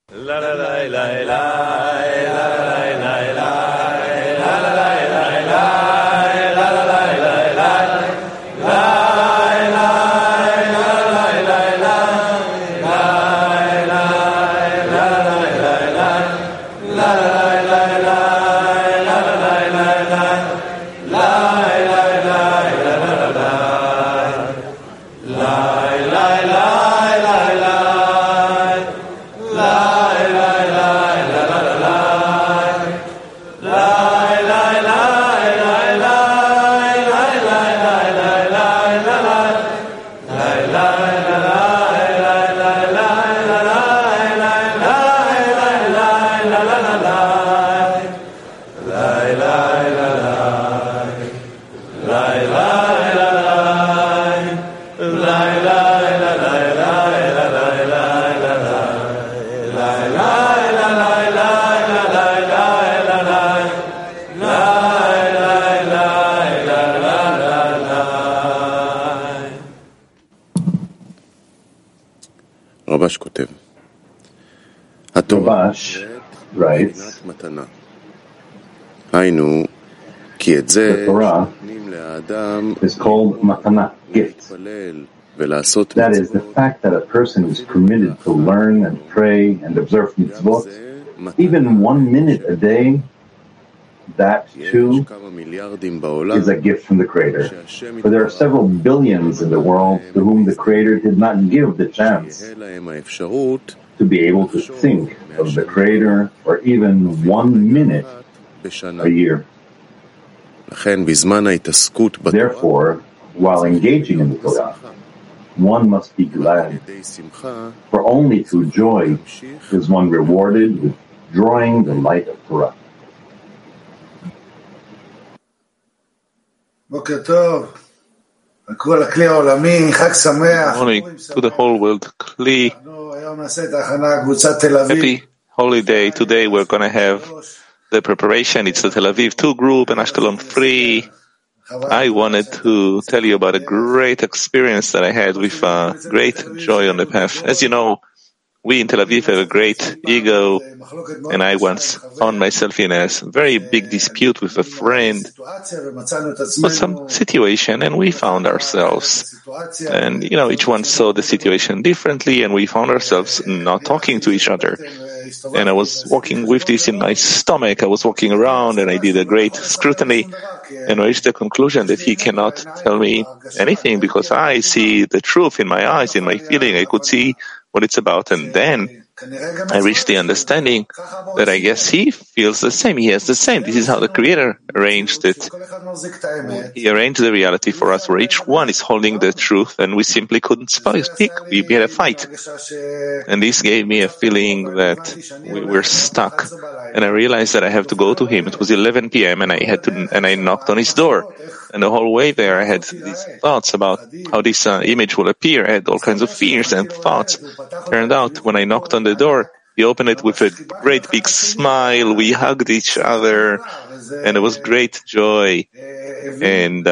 Rabash writes, the Torah is called matana, gift. That is, the fact that a person is permitted to learn and pray and observe mitzvot, even 1 minute a day, that too is a gift from the Creator. For there are several billions in the world to whom the Creator did not give the chance to be able to think of the Creator for even 1 minute a year. Therefore, while engaging in the Torah, one must be glad, for only through joy is one rewarded with drawing the light of Torah. Good morning to the whole world. Kli. Happy holiday. Today we're going to have the preparation. It's the Tel Aviv 2 group and Ashkelon 3. I wanted to tell you about a great experience that I had with great joy on the path. As you know, we in Tel Aviv have a great ego, and I once found myself in a very big dispute with a friend about some situation, and we found ourselves, and each one saw the situation differently, and we found ourselves not talking to each other. And I was walking with this in my stomach. I was walking around, and I did a great scrutiny, and I reached the conclusion that he cannot tell me anything because I see the truth in my eyes, in my feeling. I could see what it's about, and then I reached the understanding that I guess he feels the same. He has the same. This is how the Creator arranged it. He arranged the reality for us where each one is holding the truth, and we simply couldn't speak. We had a fight. And this gave me a feeling that we were stuck. And I realized that I have to go to him. It was 11 p.m. and I knocked on his door. And the whole way there, I had these thoughts about how this image will appear. I had all kinds of fears and thoughts. Turned out, when I knocked on the door, he opened it with a great big smile. We hugged each other, and it was great joy. And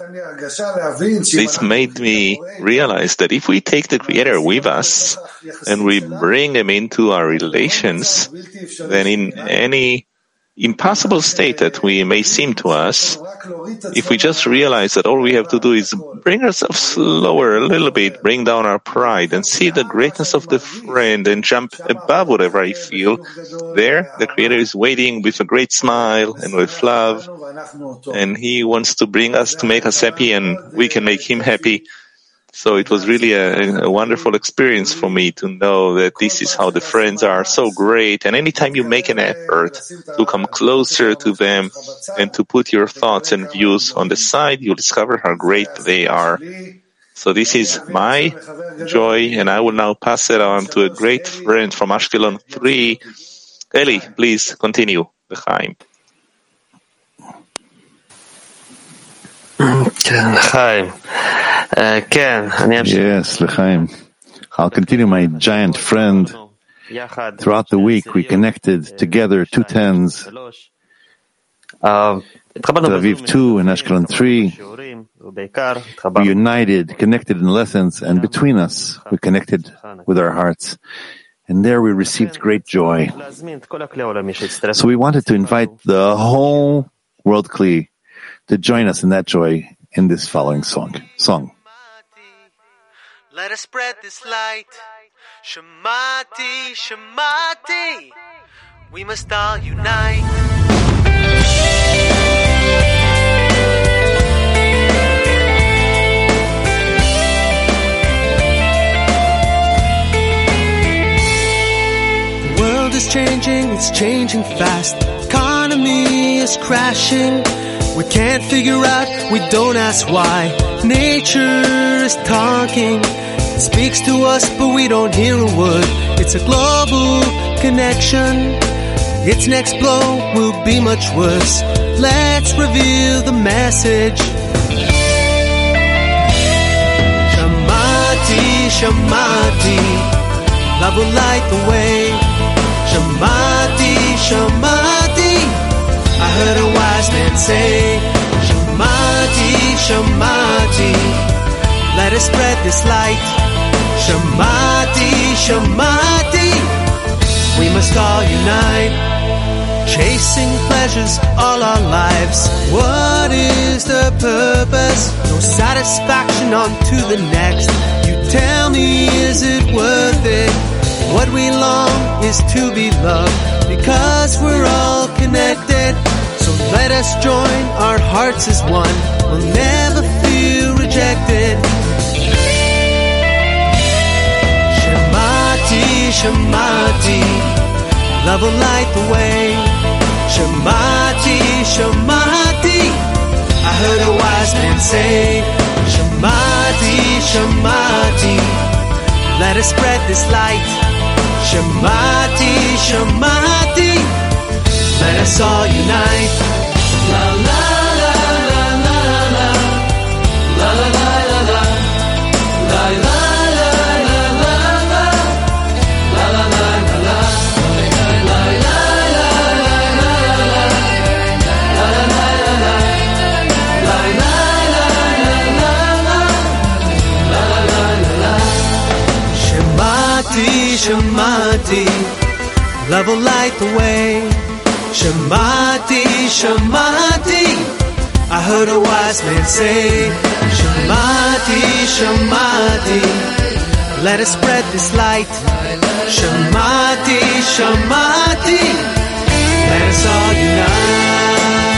this made me realize that if we take the Creator with us and we bring him into our relations, then in any impossible state that we may seem to us, if we just realize that all we have to do is bring ourselves lower a little bit, bring down our pride, and see the greatness of the friend and jump above whatever I feel, there the Creator is waiting with a great smile and with love, and He wants to bring us, to make us happy, and we can make Him happy. So it was really a wonderful experience for me to know that this is how the friends are, so great. And anytime you make an effort to come closer to them and to put your thoughts and views on the side, you'll discover how great they are. So this is my joy, and I will now pass it on to a great friend from Ashkelon 3. Eli, please continue. L'chaim. Yes, L'chaim. I'll continue, my giant friend. Throughout the week, we connected together 2 tens, Tel Aviv 2 and Ashkelon 3. We united, connected in lessons, and between us, we connected with our hearts. and there we received great joy. So we wanted to invite the whole world Kli to join us in that joy in this following song. Let us spread this light. Shamati, Shamati. We must all unite. The world is changing, it's changing fast. Economy is crashing. We can't figure out, we don't ask why. Nature is talking. It speaks to us, but we don't hear a word. It's a global connection. Its next blow will be much worse. Let's reveal the message. Shamati, Shamati. Love will light the way. Shamati, Shamati. I heard a wise man say, Shamati, Shamati. Let us spread this light. Shamati, Shamati. We must all unite. Chasing pleasures all our lives. What is the purpose? No satisfaction, on to the next. You tell me, is it worth it? What we long is to be loved, because we're all connected. So let us join our hearts as one. We'll never feel rejected. Shamati, Shamati. Love will light the way. Shamati, Shamati. I heard a wise man say, Shamati, Shamati. Let us spread this light. Shamati, Shamati. Let us all unite. La la la la la la. La la la la la. La la la la la la. La la la la la. La la la la la la. La la la la la. La la la la la. La la la la la. Shamati, Shamati. Love will light the way. Shamati, Shamati. I heard a wise man say, Shamati, Shamati. Let us spread this light. Shamati, Shamati. Let us all unite.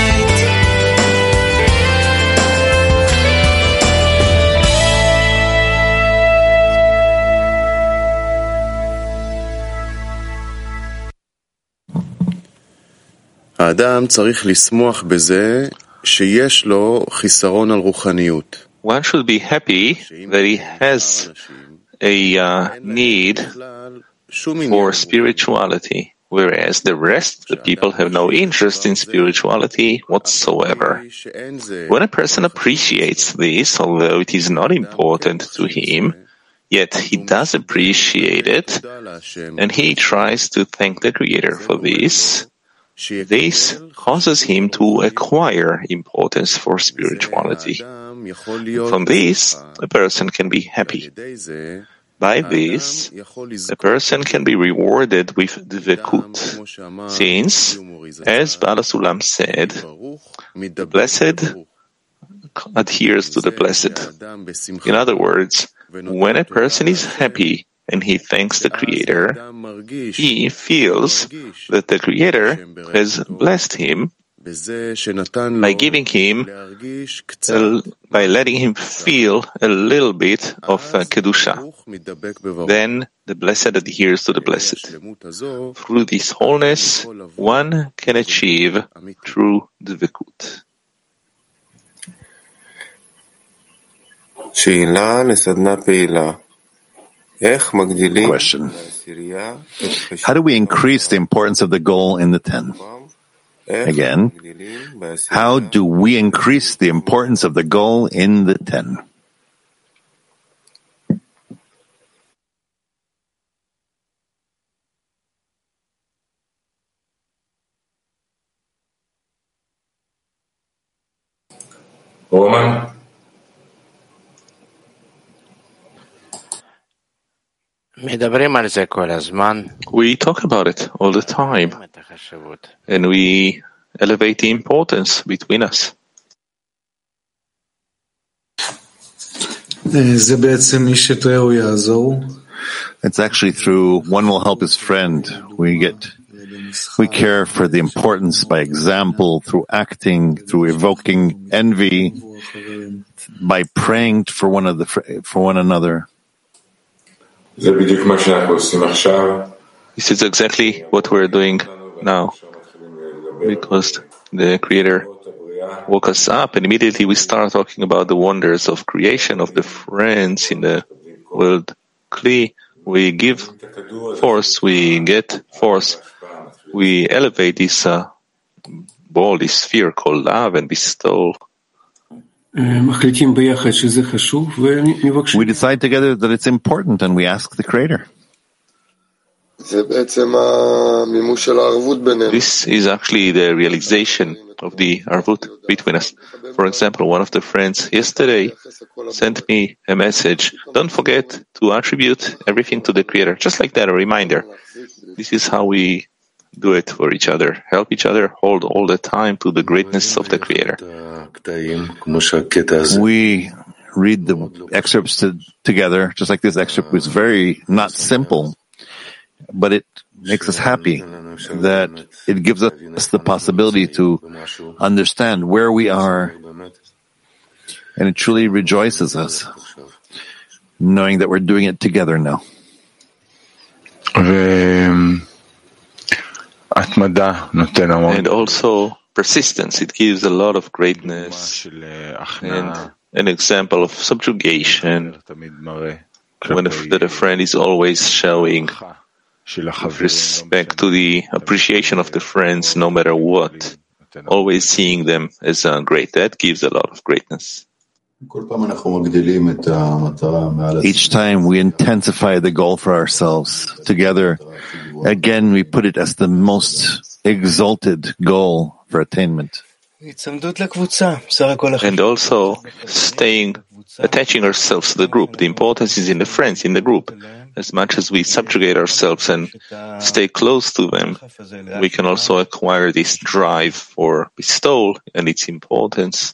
האדם צריך לשמוח בזה שיש לו חיסרון על רוחניות. One should be happy that he has a need for spirituality, whereas the rest of the people have no interest in spirituality whatsoever. When a person appreciates this, although it is not important to him, yet he does appreciate it, and he tries to thank the Creator for this, this causes him to acquire importance for spirituality. From this, a person can be happy. By this, a person can be rewarded with dvekut, since, as Baal HaSulam said, the blessed adheres to the blessed. In other words, when a person is happy and he thanks the Creator, he feels that the Creator has blessed him by giving him, by letting him feel a little bit of Kedusha. Then the blessed adheres to the blessed. Through this wholeness, one can achieve true dvekut. Question. How do we increase the importance of the goal in the 10? Again, how do we increase the importance of the goal in the 10? We talk about it all the time, and we elevate the importance between us. It's actually through one will help his friend. We care for the importance by example, through acting, through evoking envy, by praying for one another. This is exactly what we're doing now, because the Creator woke us up, and immediately we start talking about the wonders of creation, of the friends in the world. Kli, we give force, we get force, we elevate this ball, this sphere called love and bestow. We decide together that it's important, and we ask the Creator. This is actually the realization of the arvut between us. For example, one of the friends yesterday sent me a message: don't forget to attribute everything to the Creator. Just like that, a reminder. This is how we do it for each other. Help each other hold all the time to the greatness of the Creator. We read the excerpts together, just like this excerpt was very not simple, but it makes us happy that it gives us the possibility to understand where we are, and it truly rejoices us, knowing that we're doing it together now. And also persistence. It gives a lot of greatness and an example of subjugation that a friend is always showing with respect to the appreciation of the friends, no matter what, always seeing them as great. That gives a lot of greatness. Each time we intensify the goal for ourselves together, again we put it as the most exalted goal for attainment. And also attaching ourselves to the group. The importance is in the friends, in the group. As much as we subjugate ourselves and stay close to them, we can also acquire this drive for bestowal and its importance.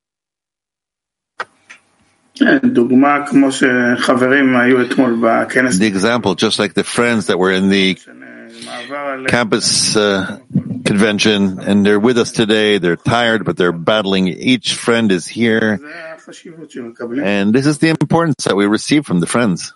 The example, just like the friends that were in the campus convention, and they're with us today, they're tired, but they're battling. Each friend is here. And this is the importance that we receive from the friends.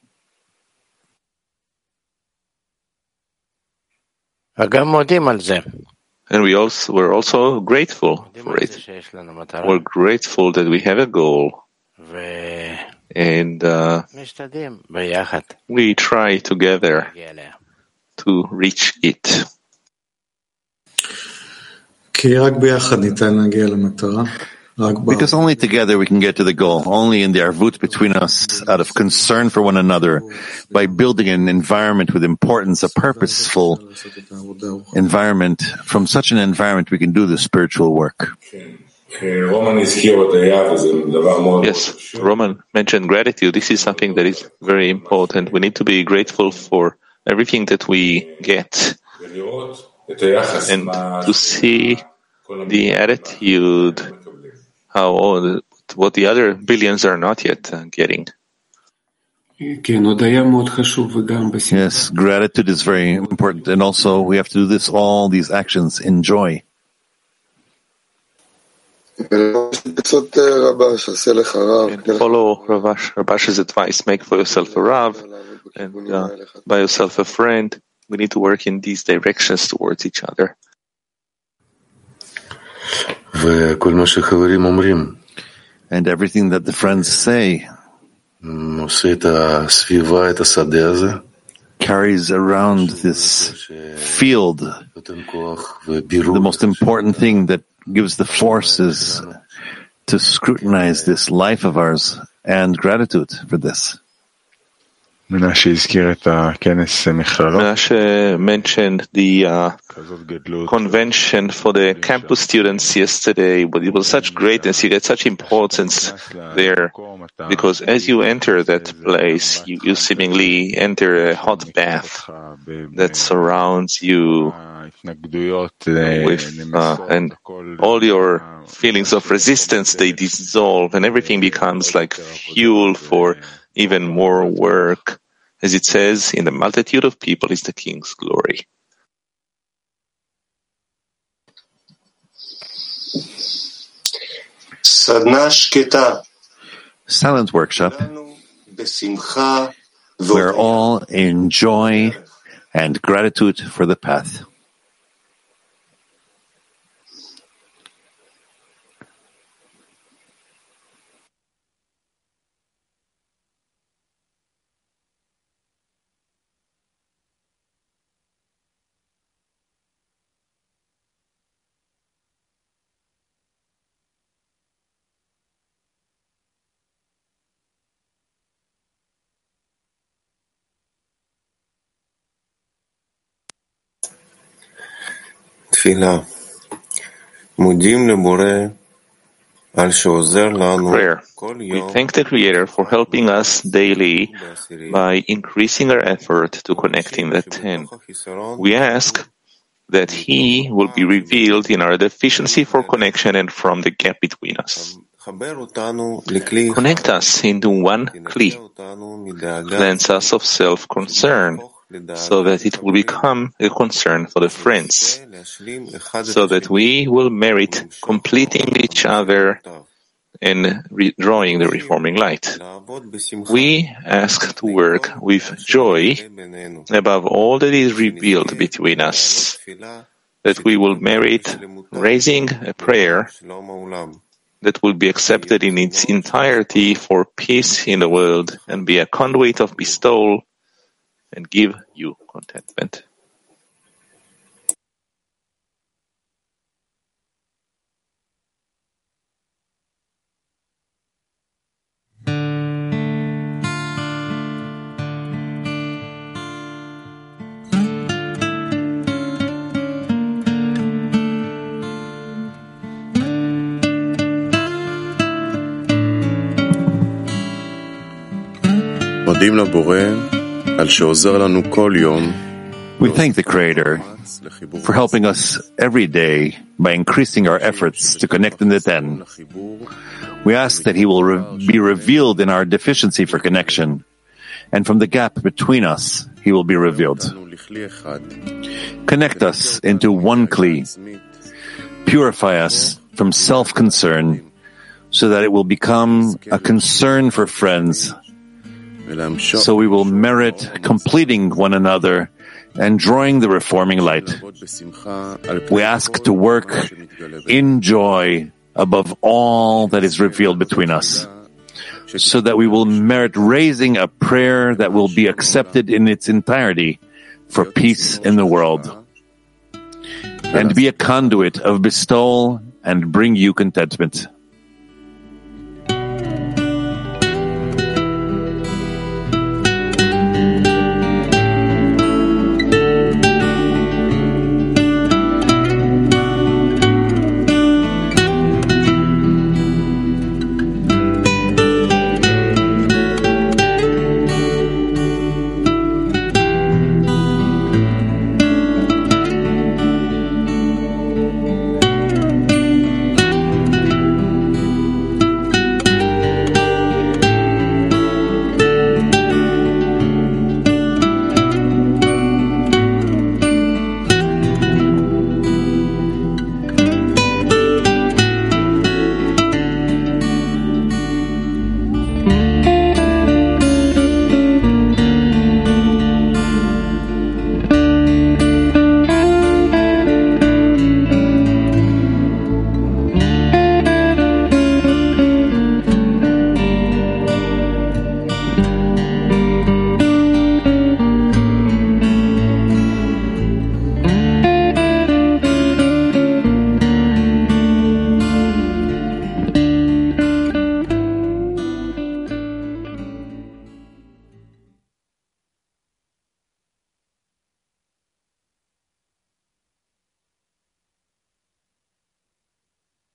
And we're also grateful for it. We're grateful that we have a goal. And we try together to reach it. Because only together we can get to the goal, only in the arvut between us, out of concern for one another, by building an environment with importance, a purposeful environment. From such an environment we can do the spiritual work. Yes, Roman mentioned gratitude. This is something that is very important. We need to be grateful for everything that we get, and to see the attitude, what the other billions are not yet getting. Yes, gratitude is very important, and also we have to do all these actions in joy. And follow Rabash's advice. Make for yourself a Rav, and by yourself a friend. We need to work in these directions towards each other. And everything that the friends say carries around this field. The most important thing that gives the forces to scrutinize this life of ours, and gratitude for this. Menashe mentioned the convention for the campus students yesterday, but it was such greatness. You get such importance there, because as you enter that place, you seemingly enter a hot bath that surrounds you with, and all your feelings of resistance, they dissolve, and everything becomes like fuel for even more work. As it says, in the multitude of people is the King's glory. Silent workshop, where all in joy and gratitude for the path. Prayer. We thank the Creator for helping us daily by increasing our effort to connecting the ten. We ask that He will be revealed in our deficiency for connection and from the gap between us. Connect us into one Kli. Cleanse us of self-concern, so that it will become a concern for the friends, so that we will merit completing each other and drawing the reforming light. We ask to work with joy above all that is revealed between us, that we will merit raising a prayer that will be accepted in its entirety for peace in the world and be a conduit of bestowal and give you contentment. We thank the Creator for helping us every day by increasing our efforts to connect in the ten. We ask that He will be revealed in our deficiency for connection, and from the gap between us, He will be revealed. Connect us into one Kli. Purify us from self-concern, so that it will become a concern for friends, so we will merit completing one another and drawing the reforming light. We ask to work in joy above all that is revealed between us, so that we will merit raising a prayer that will be accepted in its entirety for peace in the world, and be a conduit of bestowal and bring you contentment.